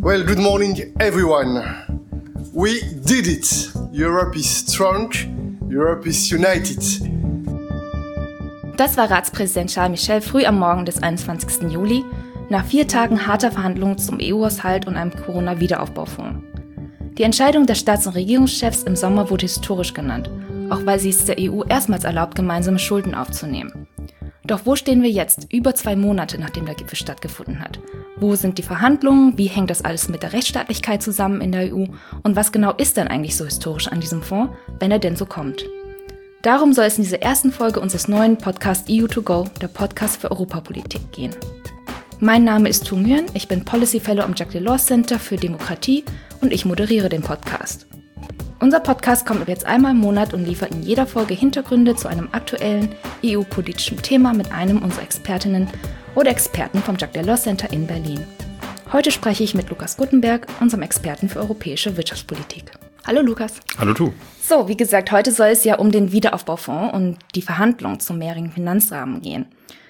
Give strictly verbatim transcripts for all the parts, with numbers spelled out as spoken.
Well, good morning, everyone. We did it. Europe is strong. Europe is united. Das war Ratspräsident Charles Michel früh am Morgen des einundzwanzigsten Juli, nach vier Tagen harter Verhandlungen zum E U-Haushalt und einem Corona-Wiederaufbaufonds. Die Entscheidung der Staats- und Regierungschefs im Sommer wurde historisch genannt, auch weil sie es der E U erstmals erlaubt, gemeinsame Schulden aufzunehmen. Doch wo stehen wir jetzt, über zwei Monate nachdem der Gipfel stattgefunden hat? Wo sind die Verhandlungen? Wie hängt das alles mit der Rechtsstaatlichkeit zusammen in der E U? Und was genau ist denn eigentlich so historisch an diesem Fonds, wenn er denn so kommt? Darum soll es in dieser ersten Folge unseres neuen Podcasts E U to go, der Podcast für Europapolitik, gehen. Mein Name ist Tu Nguyen, ich bin Policy Fellow am Jacques Delors Center für Demokratie und ich moderiere den Podcast. Unser Podcast kommt ab jetzt einmal im Monat und liefert in jeder Folge Hintergründe zu einem aktuellen E U-politischen Thema mit einem unserer Expertinnen oder Experten vom Jacques Delors Center in Berlin. Heute spreche ich mit Lukas Guttenberg, unserem Experten für europäische Wirtschaftspolitik. Hallo Lukas. Hallo Tu. So, wie gesagt, heute soll es ja um den Wiederaufbaufonds und die Verhandlungen zum mehrjährigen Finanzrahmen gehen.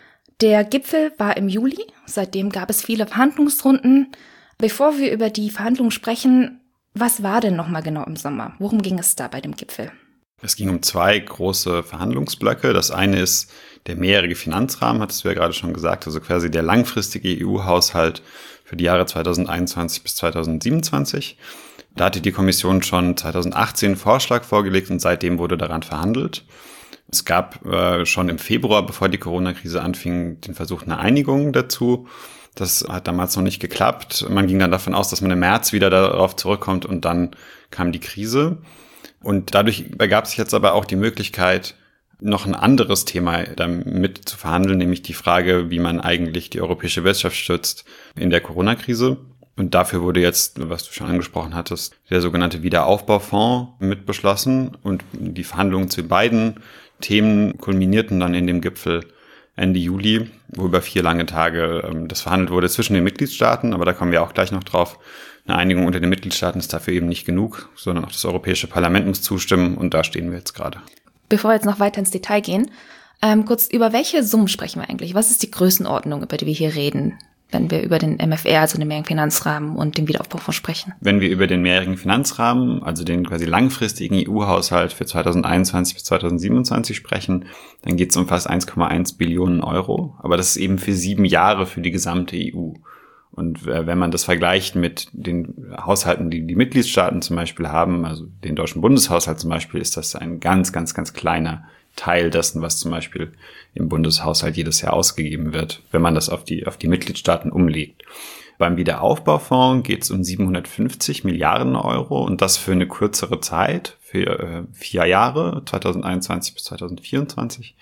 Der Gipfel war im Juli, seitdem gab es viele Verhandlungsrunden. Bevor wir über die Verhandlungen sprechen, was war denn nochmal genau im Sommer? Worum ging es da bei dem Gipfel? Es ging um zwei große Verhandlungsblöcke. Das eine ist der mehrjährige Finanzrahmen, hattest du ja gerade schon gesagt, also quasi der langfristige E U-Haushalt für die Jahre zweitausendeinundzwanzig bis zweitausendsiebenundzwanzig. Da hatte die Kommission schon zweitausendachtzehn einen Vorschlag vorgelegt und seitdem wurde daran verhandelt. Es gab äh, schon im Februar, bevor die Corona-Krise anfing, den Versuch einer Einigung dazu. Das hat damals noch nicht geklappt. Man ging dann davon aus, dass man im März wieder darauf zurückkommt und dann kam die Krise. Und dadurch ergab sich jetzt aber auch die Möglichkeit, noch ein anderes Thema damit zu verhandeln, nämlich die Frage, wie man eigentlich die europäische Wirtschaft stützt in der Corona-Krise. Und dafür wurde jetzt, was du schon angesprochen hattest, der sogenannte Wiederaufbaufonds mit beschlossen. Und die Verhandlungen zu beiden Themen kulminierten dann in dem Gipfel Ende Juli, wo über vier lange Tage ähm, das verhandelt wurde zwischen den Mitgliedstaaten, aber da kommen wir auch gleich noch drauf. Eine Einigung unter den Mitgliedstaaten ist dafür eben nicht genug, sondern auch das Europäische Parlament muss zustimmen und da stehen wir jetzt gerade. Bevor wir jetzt noch weiter ins Detail gehen, ähm, kurz über welche Summen sprechen wir eigentlich? Was ist die Größenordnung, über die wir hier reden, wenn wir über den M F R, also den mehrjährigen Finanzrahmen und den Wiederaufbaufonds sprechen? Wenn wir über den mehrjährigen Finanzrahmen, also den quasi langfristigen E U-Haushalt für zweitausendeinundzwanzig bis zweitausendsiebenundzwanzig sprechen, dann geht es um fast eins Komma eins Billionen Euro. Aber das ist eben für sieben Jahre für die gesamte E U. Und wenn man das vergleicht mit den Haushalten, die die Mitgliedstaaten zum Beispiel haben, also den deutschen Bundeshaushalt zum Beispiel, ist das ein ganz, ganz, ganz kleiner Teil dessen, was zum Beispiel im Bundeshaushalt jedes Jahr ausgegeben wird, wenn man das auf die auf die Mitgliedstaaten umlegt. Beim Wiederaufbaufonds geht es um siebenhundertfünfzig Milliarden Euro und das für eine kürzere Zeit, für äh, vier Jahre, zweitausendeinundzwanzig bis zweitausendvierundzwanzig.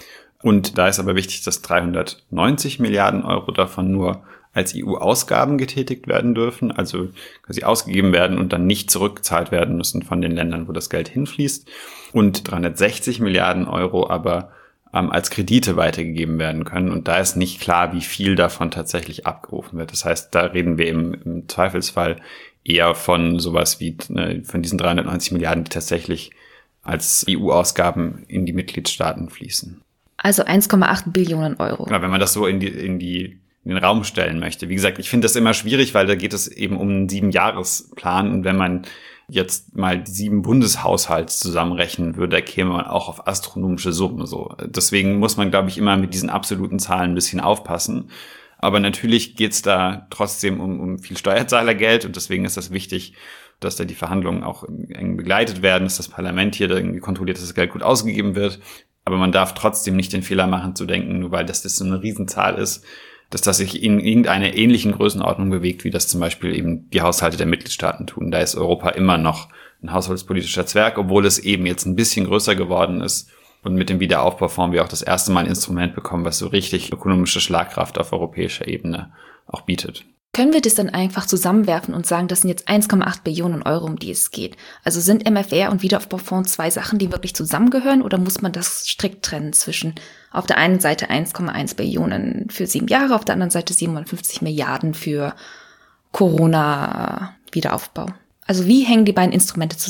Und da ist aber wichtig, dass dreihundertneunzig Milliarden Euro davon nur als E U-Ausgaben getätigt werden dürfen, also quasi ausgegeben werden und dann nicht zurückgezahlt werden müssen von den Ländern, wo das Geld hinfließt. Und dreihundertsechzig Milliarden Euro aber ähm, als Kredite weitergegeben werden können. Und da ist nicht klar, wie viel davon tatsächlich abgerufen wird. Das heißt, da reden wir im, im Zweifelsfall eher von sowas wie ne, von diesen dreihundertneunzig Milliarden, die tatsächlich als E U-Ausgaben in die Mitgliedstaaten fließen. Also eins Komma acht Billionen Euro. Ja, wenn man das so in die, in die in den Raum stellen möchte. Wie gesagt, ich finde das immer schwierig, weil da geht es eben um einen Siebenjahresplan und wenn man jetzt mal die sieben Bundeshaushalts zusammenrechnen würde, da käme man auch auf astronomische Summen. So. Deswegen muss man, glaube ich, immer mit diesen absoluten Zahlen ein bisschen aufpassen. Aber natürlich geht es da trotzdem um, um viel Steuerzahlergeld und deswegen ist das wichtig, dass da die Verhandlungen auch eng begleitet werden, dass das Parlament hier irgendwie kontrolliert, dass das Geld gut ausgegeben wird. Aber man darf trotzdem nicht den Fehler machen zu denken, nur weil das, das so eine Riesenzahl ist, dass das sich in irgendeiner ähnlichen Größenordnung bewegt, wie das zum Beispiel eben die Haushalte der Mitgliedstaaten tun. Da ist Europa immer noch ein haushaltspolitischer Zwerg, obwohl es eben jetzt ein bisschen größer geworden ist und mit dem Wiederaufbaufonds wir auch das erste Mal ein Instrument bekommen, was so richtig ökonomische Schlagkraft auf europäischer Ebene auch bietet. Können wir das dann einfach zusammenwerfen und sagen, das sind jetzt eins Komma acht Billionen Euro, um die es geht? Also sind M F R und Wiederaufbaufonds zwei Sachen, die wirklich zusammengehören oder muss man das strikt trennen zwischen auf der einen Seite eins Komma eins Billionen für sieben Jahre, auf der anderen Seite siebenundfünfzig Milliarden für Corona-Wiederaufbau? Also wie hängen die beiden Instrumente zusammen?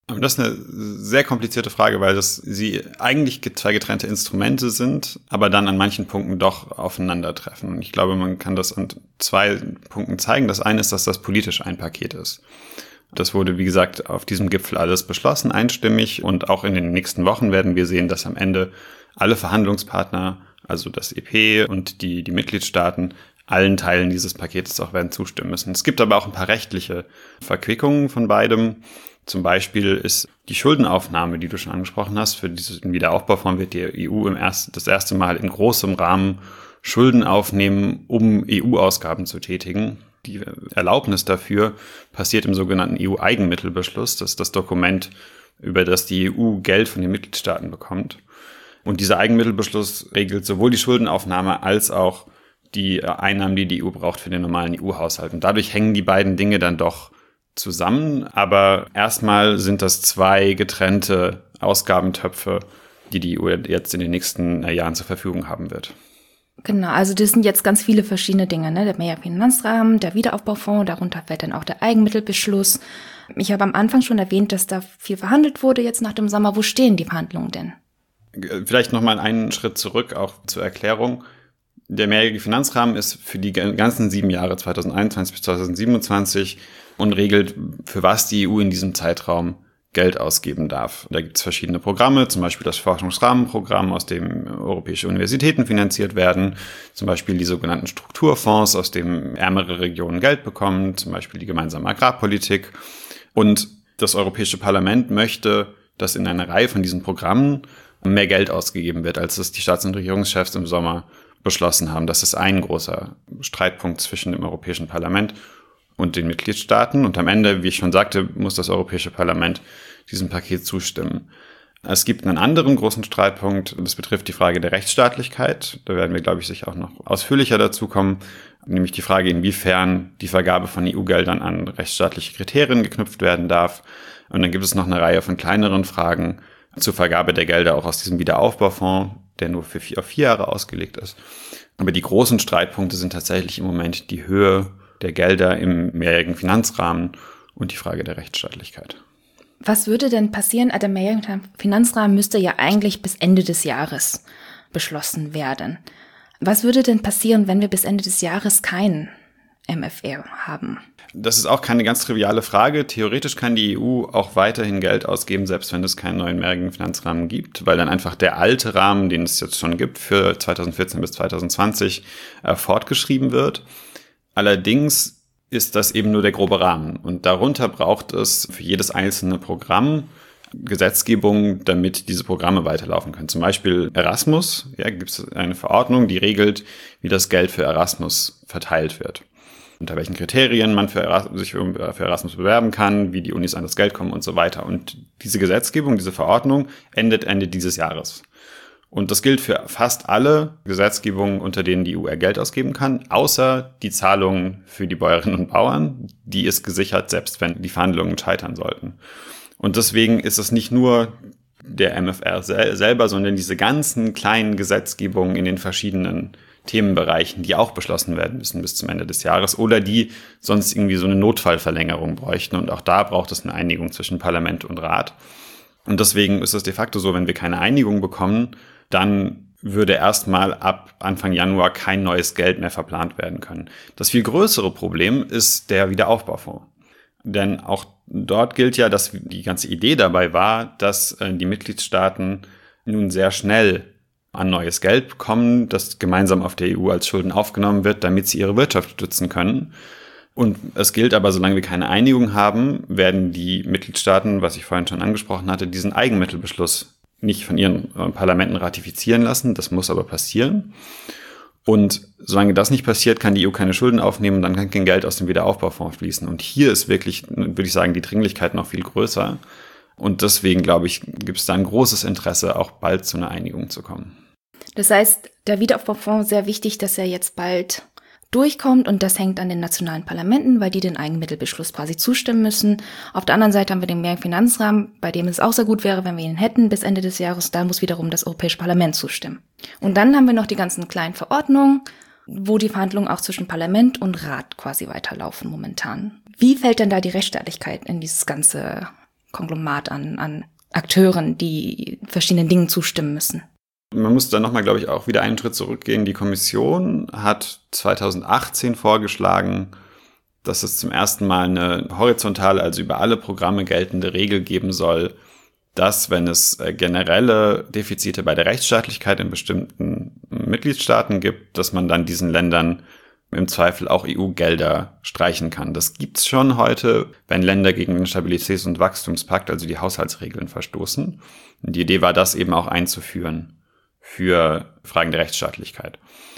Das ist eine sehr komplizierte Frage, weil das sie eigentlich zwei getrennte Instrumente sind, aber dann an manchen Punkten doch aufeinandertreffen. Und ich glaube, man kann das an zwei Punkten zeigen. Das eine ist, dass das politisch ein Paket ist. Das wurde, wie gesagt, auf diesem Gipfel alles beschlossen, einstimmig. Und auch in den nächsten Wochen werden wir sehen, dass am Ende alle Verhandlungspartner, also das E P und die, die Mitgliedstaaten, allen Teilen dieses Paketes auch werden zustimmen müssen. Es gibt aber auch ein paar rechtliche Verquickungen von beidem. Zum Beispiel ist die Schuldenaufnahme, die du schon angesprochen hast, für diesen Wiederaufbaufonds wird die E U im ersten, das erste Mal in großem Rahmen Schulden aufnehmen, um E U-Ausgaben zu tätigen. Die Erlaubnis dafür passiert im sogenannten E U-Eigenmittelbeschluss. Das ist das Dokument, über das die E U Geld von den Mitgliedstaaten bekommt. Und dieser Eigenmittelbeschluss regelt sowohl die Schuldenaufnahme als auch die Einnahmen, die die E U braucht für den normalen E U-Haushalt. Und dadurch hängen die beiden Dinge dann doch zusammen, aber erstmal sind das zwei getrennte Ausgabentöpfe, die die E U jetzt in den nächsten Jahren zur Verfügung haben wird. Genau, also das sind jetzt ganz viele verschiedene Dinge, ne? Der Mehrjahrfinanzrahmen, der Wiederaufbaufonds, darunter fällt dann auch der Eigenmittelbeschluss. Ich habe am Anfang schon erwähnt, dass da viel verhandelt wurde jetzt nach dem Sommer. Wo stehen die Verhandlungen denn? Vielleicht nochmal einen Schritt zurück, auch zur Erklärung. Der mehrjährige Finanzrahmen ist für die ganzen sieben Jahre zweitausendeinundzwanzig bis zweitausendsiebenundzwanzig und regelt, für was die E U in diesem Zeitraum Geld ausgeben darf. Da gibt es verschiedene Programme, zum Beispiel das Forschungsrahmenprogramm, aus dem europäische Universitäten finanziert werden, zum Beispiel die sogenannten Strukturfonds, aus dem ärmere Regionen Geld bekommen, zum Beispiel die gemeinsame Agrarpolitik. Und das Europäische Parlament möchte, dass in einer Reihe von diesen Programmen mehr Geld ausgegeben wird, als es die Staats- und Regierungschefs im Sommer beschlossen haben. Das ist ein großer Streitpunkt zwischen dem Europäischen Parlament und den Mitgliedstaaten. Und am Ende, wie ich schon sagte, muss das Europäische Parlament diesem Paket zustimmen. Es gibt einen anderen großen Streitpunkt, das betrifft die Frage der Rechtsstaatlichkeit. Da werden wir, glaube ich, sicher auch noch ausführlicher dazu kommen, nämlich die Frage, inwiefern die Vergabe von E U-Geldern an rechtsstaatliche Kriterien geknüpft werden darf. Und dann gibt es noch eine Reihe von kleineren Fragen zur Vergabe der Gelder auch aus diesem Wiederaufbaufonds, der nur für vier, auf vier Jahre ausgelegt ist. Aber die großen Streitpunkte sind tatsächlich im Moment die Höhe der Gelder im mehrjährigen Finanzrahmen und die Frage der Rechtsstaatlichkeit. Was würde denn passieren? Der mehrjährige Finanzrahmen müsste ja eigentlich bis Ende des Jahres beschlossen werden. Was würde denn passieren, wenn wir bis Ende des Jahres keinen M F R haben? Das ist auch keine ganz triviale Frage. Theoretisch kann die E U auch weiterhin Geld ausgeben, selbst wenn es keinen neuen mehrjährigen Finanzrahmen gibt, weil dann einfach der alte Rahmen, den es jetzt schon gibt, für zweitausendvierzehn bis zweitausendzwanzig äh, fortgeschrieben wird. Allerdings ist das eben nur der grobe Rahmen und darunter braucht es für jedes einzelne Programm Gesetzgebung, damit diese Programme weiterlaufen können. Zum Beispiel Erasmus, ja, gibt es eine Verordnung, die regelt, wie das Geld für Erasmus verteilt wird. Unter welchen Kriterien man für Erasmus, sich für Erasmus bewerben kann, wie die Unis an das Geld kommen und so weiter. Und diese Gesetzgebung, diese Verordnung endet Ende dieses Jahres. Und das gilt für fast alle Gesetzgebungen, unter denen die E U Geld ausgeben kann, außer die Zahlungen für die Bäuerinnen und Bauern. Die ist gesichert, selbst wenn die Verhandlungen scheitern sollten. Und deswegen ist es nicht nur der M F R sel- selber, sondern diese ganzen kleinen Gesetzgebungen in den verschiedenen Themenbereichen, die auch beschlossen werden müssen bis zum Ende des Jahres oder die sonst irgendwie so eine Notfallverlängerung bräuchten. Und auch da braucht es eine Einigung zwischen Parlament und Rat. Und deswegen ist es de facto so, wenn wir keine Einigung bekommen, dann würde erstmal ab Anfang Januar kein neues Geld mehr verplant werden können. Das viel größere Problem ist der Wiederaufbaufonds. Denn auch dort gilt ja, dass die ganze Idee dabei war, dass die Mitgliedstaaten nun sehr schnell an neues Geld bekommen, das gemeinsam auf der E U als Schulden aufgenommen wird, damit sie ihre Wirtschaft stützen können. Und es gilt aber, solange wir keine Einigung haben, werden die Mitgliedstaaten, was ich vorhin schon angesprochen hatte, diesen Eigenmittelbeschluss nicht von ihren Parlamenten ratifizieren lassen. Das muss aber passieren. Und solange das nicht passiert, kann die E U keine Schulden aufnehmen, dann kann kein Geld aus dem Wiederaufbaufonds fließen. Und hier ist wirklich, würde ich sagen, die Dringlichkeit noch viel größer. Und deswegen, glaube ich, gibt es da ein großes Interesse, auch bald zu einer Einigung zu kommen. Das heißt, der Wiederaufbaufonds ist sehr wichtig, dass er jetzt bald durchkommt und das hängt an den nationalen Parlamenten, weil die den Eigenmittelbeschluss quasi zustimmen müssen. Auf der anderen Seite haben wir den mehrjährigen Finanzrahmen, bei dem es auch sehr gut wäre, wenn wir ihn hätten bis Ende des Jahres. Da muss wiederum das Europäische Parlament zustimmen. Und dann haben wir noch die ganzen kleinen Verordnungen, wo die Verhandlungen auch zwischen Parlament und Rat quasi weiterlaufen momentan. Wie fällt denn da die Rechtsstaatlichkeit in dieses ganze Konglomerat an, an Akteuren, die verschiedenen Dingen zustimmen müssen. Man muss dann nochmal, glaube ich, auch wieder einen Schritt zurückgehen. Die Kommission hat zweitausendachtzehn vorgeschlagen, dass es zum ersten Mal eine horizontale, also über alle Programme geltende Regel geben soll, dass, wenn es generelle Defizite bei der Rechtsstaatlichkeit in bestimmten Mitgliedstaaten gibt, dass man dann diesen Ländern im Zweifel auch E U-Gelder streichen kann. Das gibt's schon heute, wenn Länder gegen den Stabilitäts- und Wachstumspakt, also die Haushaltsregeln, verstoßen. Und die Idee war, das eben auch einzuführen für Fragen der Rechtsstaatlichkeit.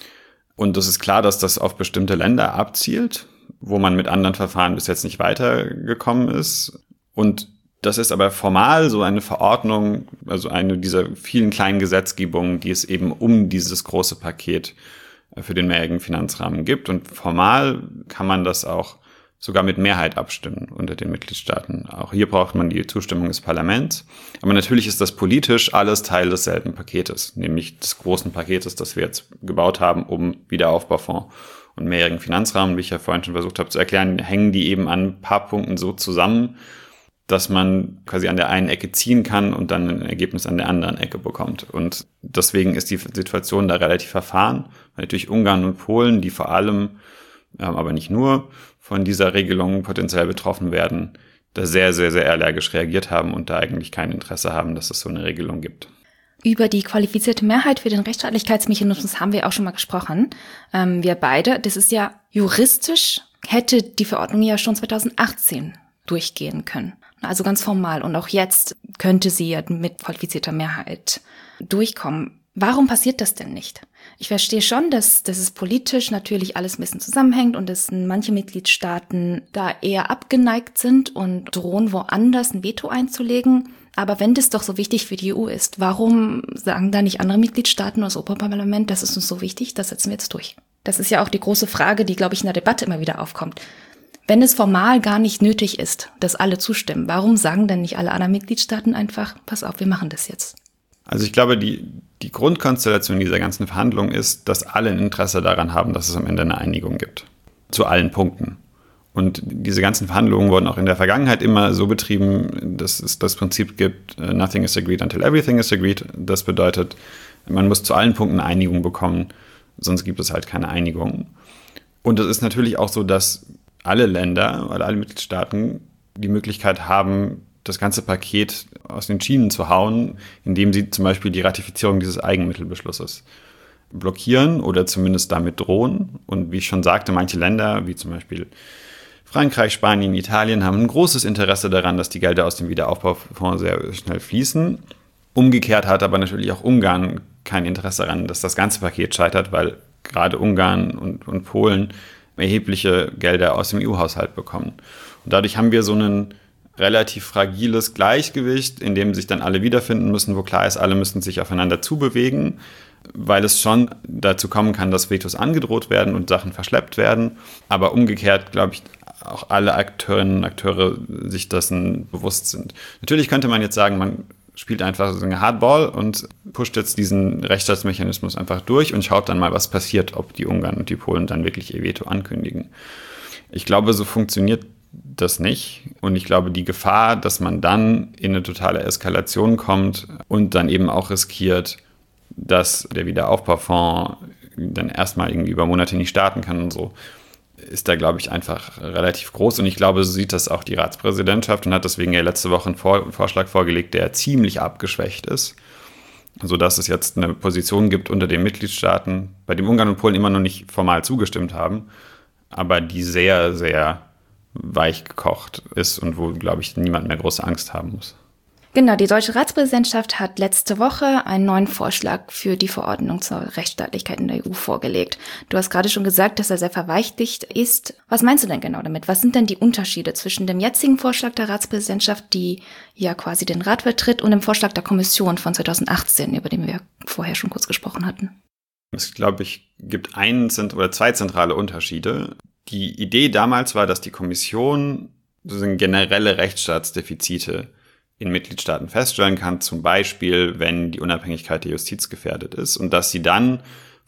Und es ist klar, dass das auf bestimmte Länder abzielt, wo man mit anderen Verfahren bis jetzt nicht weitergekommen ist. Und das ist aber formal so eine Verordnung, also eine dieser vielen kleinen Gesetzgebungen, die es eben um dieses große Paket für den mehrjährigen Finanzrahmen gibt. Und formal kann man das auch sogar mit Mehrheit abstimmen unter den Mitgliedstaaten. Auch hier braucht man die Zustimmung des Parlaments. Aber natürlich ist das politisch alles Teil desselben Paketes, nämlich des großen Paketes, das wir jetzt gebaut haben, um Wiederaufbaufonds und mehrjährigen Finanzrahmen, wie ich ja vorhin schon versucht habe zu erklären, hängen die eben an ein paar Punkten so zusammen, dass man quasi an der einen Ecke ziehen kann und dann ein Ergebnis an der anderen Ecke bekommt. Und deswegen ist die Situation da relativ verfahren, weil natürlich Ungarn und Polen, die vor allem, ähm, aber nicht nur, von dieser Regelung potenziell betroffen werden, da sehr, sehr, sehr allergisch reagiert haben und da eigentlich kein Interesse haben, dass es so eine Regelung gibt. Über die qualifizierte Mehrheit für den Rechtsstaatlichkeitsmechanismus haben wir auch schon mal gesprochen. Ähm, wir beide, das ist ja juristisch, hätte die Verordnung ja schon zweitausendachtzehn durchgehen können. Also ganz formal. Und auch jetzt könnte sie ja mit qualifizierter Mehrheit durchkommen. Warum passiert das denn nicht? Ich verstehe schon, dass, dass es politisch natürlich alles ein bisschen zusammenhängt und dass manche Mitgliedstaaten da eher abgeneigt sind und drohen, woanders ein Veto einzulegen. Aber wenn das doch so wichtig für die E U ist, warum sagen da nicht andere Mitgliedstaaten oder das Europaparlament, das ist uns so wichtig, das setzen wir jetzt durch? Das ist ja auch die große Frage, die, glaube ich, in der Debatte immer wieder aufkommt. Wenn es formal gar nicht nötig ist, dass alle zustimmen, warum sagen denn nicht alle anderen Mitgliedstaaten einfach, pass auf, wir machen das jetzt? Also ich glaube, die, die Grundkonstellation dieser ganzen Verhandlungen ist, dass alle ein Interesse daran haben, dass es am Ende eine Einigung gibt. Zu allen Punkten. Und diese ganzen Verhandlungen wurden auch in der Vergangenheit immer so betrieben, dass es das Prinzip gibt, nothing is agreed until everything is agreed. Das bedeutet, man muss zu allen Punkten eine Einigung bekommen, sonst gibt es halt keine Einigung. Und es ist natürlich auch so, dass alle Länder oder alle Mitgliedstaaten die Möglichkeit haben, das ganze Paket aus den Schienen zu hauen, indem sie zum Beispiel die Ratifizierung dieses Eigenmittelbeschlusses blockieren oder zumindest damit drohen. Und wie ich schon sagte, manche Länder, wie zum Beispiel Frankreich, Spanien, Italien, haben ein großes Interesse daran, dass die Gelder aus dem Wiederaufbaufonds sehr schnell fließen. Umgekehrt hat aber natürlich auch Ungarn kein Interesse daran, dass das ganze Paket scheitert, weil gerade Ungarn und, und Polen erhebliche Gelder aus dem E U-Haushalt bekommen. Und dadurch haben wir so ein relativ fragiles Gleichgewicht, in dem sich dann alle wiederfinden müssen, wo klar ist, alle müssen sich aufeinander zubewegen, weil es schon dazu kommen kann, dass Vetos angedroht werden und Sachen verschleppt werden. Aber umgekehrt, glaube ich, auch alle Akteurinnen und Akteure sich dessen bewusst sind. Natürlich könnte man jetzt sagen, man spielt einfach so eine Hardball und pusht jetzt diesen Rechtsstaatsmechanismus einfach durch und schaut dann mal, was passiert, ob die Ungarn und die Polen dann wirklich ihr Veto ankündigen. Ich glaube, so funktioniert das nicht. Und ich glaube, die Gefahr, dass man dann in eine totale Eskalation kommt und dann eben auch riskiert, dass der Wiederaufbaufonds dann erstmal irgendwie über Monate nicht starten kann und so, ist da, glaube ich, einfach relativ groß. Und ich glaube, so sieht das auch die Ratspräsidentschaft und hat deswegen ja letzte Woche einen, Vor- einen Vorschlag vorgelegt, der ziemlich abgeschwächt ist, sodass es jetzt eine Position gibt unter den Mitgliedstaaten, bei dem Ungarn und Polen immer noch nicht formal zugestimmt haben, aber die sehr, sehr weich gekocht ist und wo, glaube ich, niemand mehr große Angst haben muss. Genau, die deutsche Ratspräsidentschaft hat letzte Woche einen neuen Vorschlag für die Verordnung zur Rechtsstaatlichkeit in der E U vorgelegt. Du hast gerade schon gesagt, dass er sehr verweichlicht ist. Was meinst du denn genau damit? Was sind denn die Unterschiede zwischen dem jetzigen Vorschlag der Ratspräsidentschaft, die ja quasi den Rat vertritt, und dem Vorschlag der Kommission von zweitausendachtzehn, über den wir vorher schon kurz gesprochen hatten? Es, glaube ich, gibt einen oder zwei zentrale Unterschiede. Die Idee damals war, dass die Kommission sozusagen generelle Rechtsstaatsdefizite in Mitgliedstaaten feststellen kann, zum Beispiel, wenn die Unabhängigkeit der Justiz gefährdet ist, und dass sie dann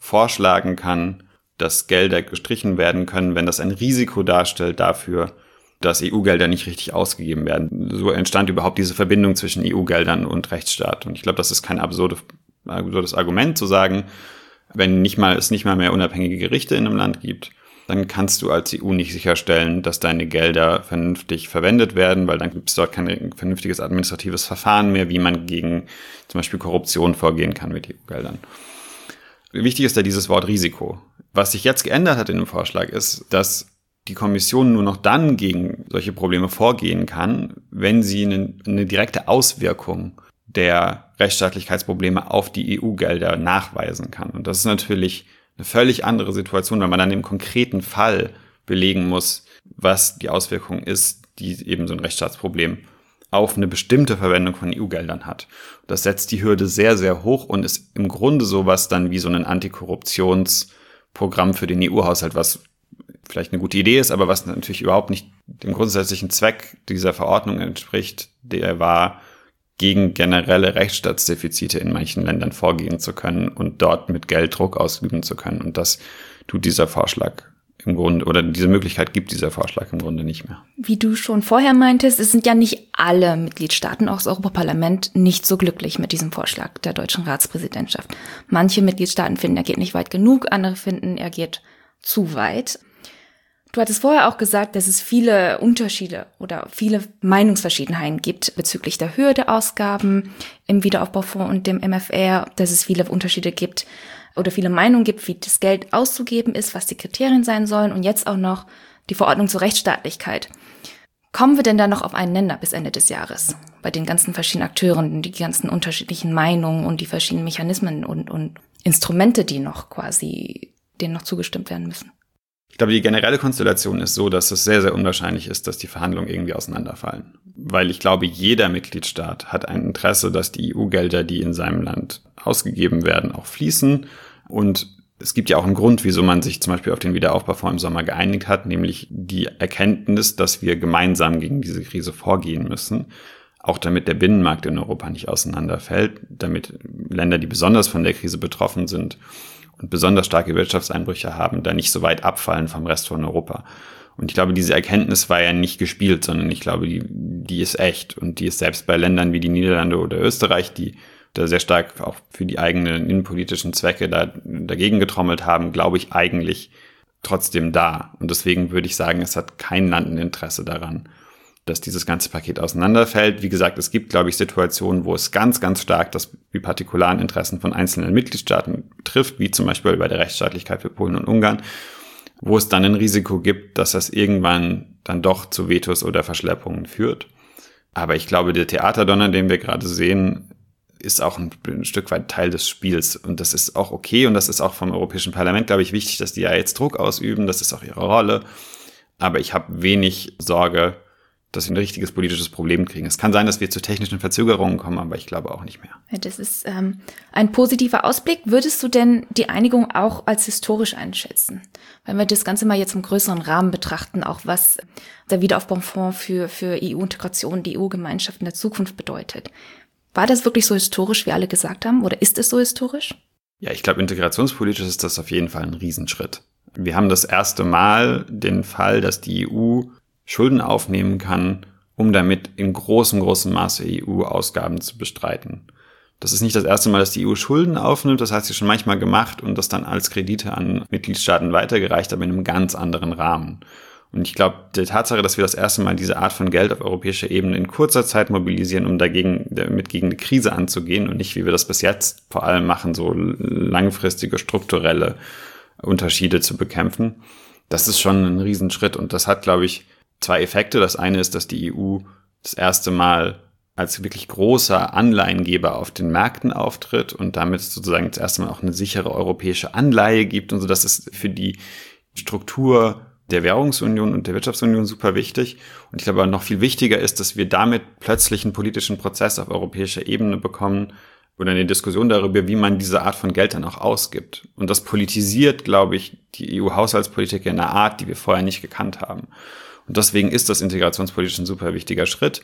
vorschlagen kann, dass Gelder gestrichen werden können, wenn das ein Risiko darstellt dafür, dass E U-Gelder nicht richtig ausgegeben werden. So entstand überhaupt diese Verbindung zwischen E U-Geldern und Rechtsstaat. Und ich glaube, das ist kein absurde, absurdes Argument zu sagen, wenn nicht mal, es nicht mal mehr unabhängige Gerichte in einem Land gibt, dann kannst du als E U nicht sicherstellen, dass deine Gelder vernünftig verwendet werden, weil dann gibt es dort kein vernünftiges administratives Verfahren mehr, wie man gegen zum Beispiel Korruption vorgehen kann mit E U-Geldern. Wichtig ist ja dieses Wort Risiko. Was sich jetzt geändert hat in dem Vorschlag ist, dass die Kommission nur noch dann gegen solche Probleme vorgehen kann, wenn sie eine, eine direkte Auswirkung der Rechtsstaatlichkeitsprobleme auf die E U-Gelder nachweisen kann. Und das ist natürlich eine völlig andere Situation, weil man dann im konkreten Fall belegen muss, was die Auswirkung ist, die eben so ein Rechtsstaatsproblem auf eine bestimmte Verwendung von E U-Geldern hat. Das setzt die Hürde sehr, sehr hoch und ist im Grunde sowas dann wie so ein Antikorruptionsprogramm für den E U-Haushalt, was vielleicht eine gute Idee ist, aber was natürlich überhaupt nicht dem grundsätzlichen Zweck dieser Verordnung entspricht, der war, gegen generelle Rechtsstaatsdefizite in manchen Ländern vorgehen zu können und dort mit Geld Druck ausüben zu können. Und das tut dieser Vorschlag im Grunde, oder diese Möglichkeit gibt dieser Vorschlag im Grunde nicht mehr. Wie du schon vorher meintest, es sind ja nicht alle Mitgliedstaaten, auch das Europaparlament, nicht so glücklich mit diesem Vorschlag der deutschen Ratspräsidentschaft. Manche Mitgliedstaaten finden, er geht nicht weit genug, andere finden, er geht zu weit. Du hattest vorher auch gesagt, dass es viele Unterschiede oder viele Meinungsverschiedenheiten gibt bezüglich der Höhe der Ausgaben im Wiederaufbaufonds und dem M F R, dass es viele Unterschiede gibt oder viele Meinungen gibt, wie das Geld auszugeben ist, was die Kriterien sein sollen und jetzt auch noch die Verordnung zur Rechtsstaatlichkeit. Kommen wir denn da noch auf einen Nenner bis Ende des Jahres? Bei den ganzen verschiedenen Akteuren, die ganzen unterschiedlichen Meinungen und die verschiedenen Mechanismen und, und Instrumente, die noch quasi, denen noch zugestimmt werden müssen? Ich glaube, die generelle Konstellation ist so, dass es sehr, sehr unwahrscheinlich ist, dass die Verhandlungen irgendwie auseinanderfallen. Weil ich glaube, jeder Mitgliedstaat hat ein Interesse, dass die E U-Gelder, die in seinem Land ausgegeben werden, auch fließen. Und es gibt ja auch einen Grund, wieso man sich zum Beispiel auf den Wiederaufbaufonds im Sommer geeinigt hat, nämlich die Erkenntnis, dass wir gemeinsam gegen diese Krise vorgehen müssen. Auch damit der Binnenmarkt in Europa nicht auseinanderfällt, damit Länder, die besonders von der Krise betroffen sind und besonders starke Wirtschaftseinbrüche haben, da nicht so weit abfallen vom Rest von Europa. Und ich glaube, diese Erkenntnis war ja nicht gespielt, sondern ich glaube, die, die ist echt. Und die ist selbst bei Ländern wie die Niederlande oder Österreich, die da sehr stark auch für die eigenen innenpolitischen Zwecke da, dagegen getrommelt haben, glaube ich eigentlich trotzdem da. Und deswegen würde ich sagen, es hat kein Land ein Interesse daran, dass dieses ganze Paket auseinanderfällt. Wie gesagt, es gibt, glaube ich, Situationen, wo es ganz, ganz stark das die partikularen Interessen von einzelnen Mitgliedstaaten trifft, wie zum Beispiel bei der Rechtsstaatlichkeit für Polen und Ungarn, wo es dann ein Risiko gibt, dass das irgendwann dann doch zu Vetos oder Verschleppungen führt. Aber ich glaube, der Theaterdonner, den wir gerade sehen, ist auch ein, ein Stück weit Teil des Spiels. Und das ist auch okay und das ist auch vom Europäischen Parlament, glaube ich, wichtig, dass die ja jetzt Druck ausüben. Das ist auch ihre Rolle. Aber ich habe wenig Sorge, dass wir ein richtiges politisches Problem kriegen. Es kann sein, dass wir zu technischen Verzögerungen kommen, aber ich glaube auch nicht mehr. Ja, das ist ähm, ein positiver Ausblick. Würdest du denn die Einigung auch als historisch einschätzen? Wenn wir das Ganze mal jetzt im größeren Rahmen betrachten, auch was der Wiederaufbaufonds für, für E U-Integration, die E U-Gemeinschaft in der Zukunft bedeutet. War das wirklich so historisch, wie alle gesagt haben? Oder ist es so historisch? Ja, ich glaube, integrationspolitisch ist das auf jeden Fall ein Riesenschritt. Wir haben das erste Mal den Fall, dass die E U Schulden aufnehmen kann, um damit in großem, großem Maße E U-Ausgaben zu bestreiten. Das ist nicht das erste Mal, dass die E U Schulden aufnimmt, das hat sie schon manchmal gemacht und das dann als Kredite an Mitgliedstaaten weitergereicht, aber in einem ganz anderen Rahmen. Und ich glaube, die Tatsache, dass wir das erste Mal diese Art von Geld auf europäischer Ebene in kurzer Zeit mobilisieren, um dagegen, damit gegen eine Krise anzugehen und nicht, wie wir das bis jetzt vor allem machen, so langfristige strukturelle Unterschiede zu bekämpfen, das ist schon ein Riesenschritt und das hat, glaube ich, zwei Effekte. Das eine ist, dass die E U das erste Mal als wirklich großer Anleihengeber auf den Märkten auftritt und damit sozusagen das erste Mal auch eine sichere europäische Anleihe gibt und so. Das ist für die Struktur der Währungsunion und der Wirtschaftsunion super wichtig. Und ich glaube, noch viel wichtiger ist, dass wir damit plötzlich einen politischen Prozess auf europäischer Ebene bekommen oder eine Diskussion darüber, wie man diese Art von Geld dann auch ausgibt. Und das politisiert, glaube ich, die E U-Haushaltspolitik in einer Art, die wir vorher nicht gekannt haben. Und deswegen ist das integrationspolitisch ein super wichtiger Schritt.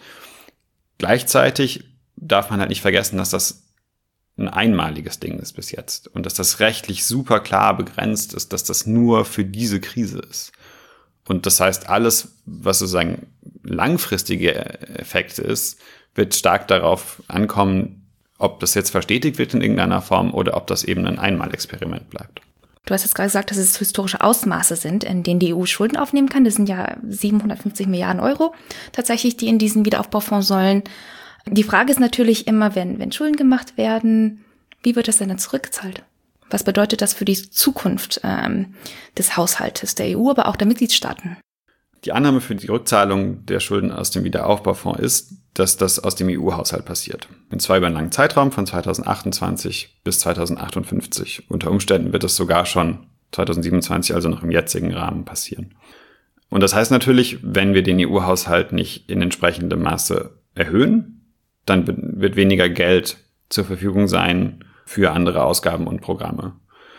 Gleichzeitig darf man halt nicht vergessen, dass das ein einmaliges Ding ist bis jetzt und dass das rechtlich super klar begrenzt ist, dass das nur für diese Krise ist. Und das heißt, alles, was sozusagen langfristige Effekte ist, wird stark darauf ankommen, ob das jetzt verstetigt wird in irgendeiner Form oder ob das eben ein Einmalexperiment bleibt. Du hast jetzt gerade gesagt, dass es historische Ausmaße sind, in denen die E U Schulden aufnehmen kann. Das sind ja siebenhundertfünfzig Milliarden Euro tatsächlich, die in diesen Wiederaufbaufonds sollen. Die Frage ist natürlich immer, wenn, wenn Schulden gemacht werden, wie wird das denn dann zurückgezahlt? Was bedeutet das für die Zukunft ähm, des Haushaltes der E U, aber auch der Mitgliedstaaten? Die Annahme für die Rückzahlung der Schulden aus dem Wiederaufbaufonds ist, dass das aus dem E U-Haushalt passiert. Und zwar über einen langen Zeitraum von zweitausendachtundzwanzig bis zweitausendachtundfünfzig. Unter Umständen wird es sogar schon zweitausendsiebenundzwanzig, also noch im jetzigen Rahmen, passieren. Und das heißt natürlich, wenn wir den E U-Haushalt nicht in entsprechendem Maße erhöhen, dann wird weniger Geld zur Verfügung sein für andere Ausgaben und Programme.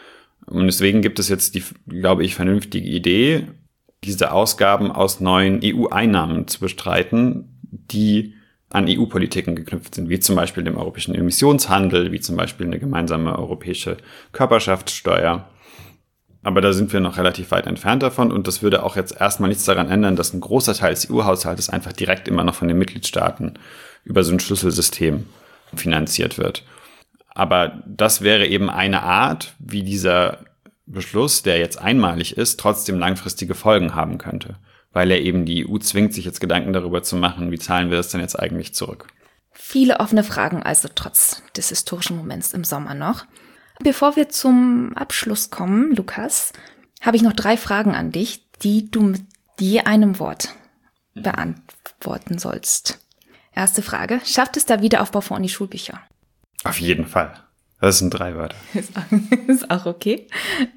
Und deswegen gibt es jetzt die, glaube ich, vernünftige Idee, diese Ausgaben aus neuen E U-Einnahmen zu bestreiten, die an E U-Politiken geknüpft sind, wie zum Beispiel dem europäischen Emissionshandel, wie zum Beispiel eine gemeinsame europäische Körperschaftssteuer. Aber da sind wir noch relativ weit entfernt davon und das würde auch jetzt erstmal nichts daran ändern, dass ein großer Teil des E U-Haushaltes einfach direkt immer noch von den Mitgliedstaaten über so ein Schlüsselsystem finanziert wird. Aber das wäre eben eine Art, wie dieser Beschluss, der jetzt einmalig ist, trotzdem langfristige Folgen haben könnte, weil er eben die E U zwingt, sich jetzt Gedanken darüber zu machen, wie zahlen wir das denn jetzt eigentlich zurück. Viele offene Fragen also trotz des historischen Moments im Sommer noch. Bevor wir zum Abschluss kommen, Lukas, habe ich noch drei Fragen an dich, die du mit je einem Wort beantworten sollst. Erste Frage, schafft es der Wiederaufbaufonds in die Schulbücher? Auf jeden Fall. Das sind drei Wörter. Ist auch, ist auch okay.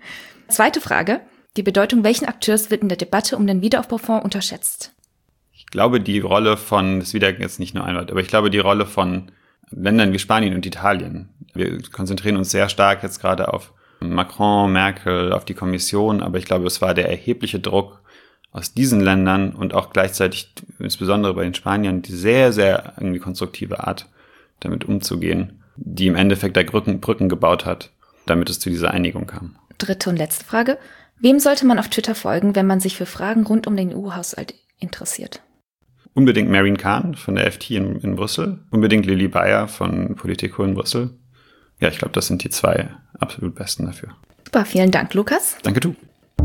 Zweite Frage. Die Bedeutung welchen Akteurs wird in der Debatte um den Wiederaufbaufonds unterschätzt? Ich glaube, die Rolle von, das ist wieder jetzt nicht nur ein Wort, aber ich glaube, die Rolle von Ländern wie Spanien und Italien. Wir konzentrieren uns sehr stark jetzt gerade auf Macron, Merkel, auf die Kommission, aber ich glaube, es war der erhebliche Druck aus diesen Ländern und auch gleichzeitig, insbesondere bei den Spaniern, die sehr, sehr irgendwie konstruktive Art, damit umzugehen, die im Endeffekt da Brücken, Brücken gebaut hat, damit es zu dieser Einigung kam. Dritte und letzte Frage. Wem sollte man auf Twitter folgen, wenn man sich für Fragen rund um den E U-Haushalt interessiert? Unbedingt Marine Kahn von der F T in, in Brüssel. Unbedingt Lilly Beyer von Politico in Brüssel. Ja, ich glaube, das sind die zwei absolut besten dafür. Super, vielen Dank, Lukas. Danke, du.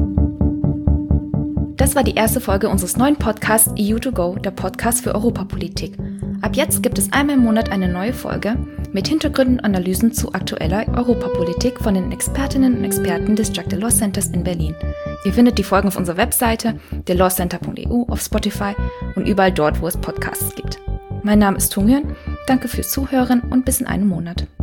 Das war die erste Folge unseres neuen Podcasts E U to go, der Podcast für Europapolitik. Ab jetzt gibt es einmal im Monat eine neue Folge mit Hintergründen und Analysen zu aktueller Europapolitik von den Expertinnen und Experten des Jacques Delors Centers in Berlin. Ihr findet die Folgen auf unserer Webseite delorscenter punkt e u, auf Spotify und überall dort, wo es Podcasts gibt. Mein Name ist Tung Nguyen, danke fürs Zuhören und bis in einem Monat.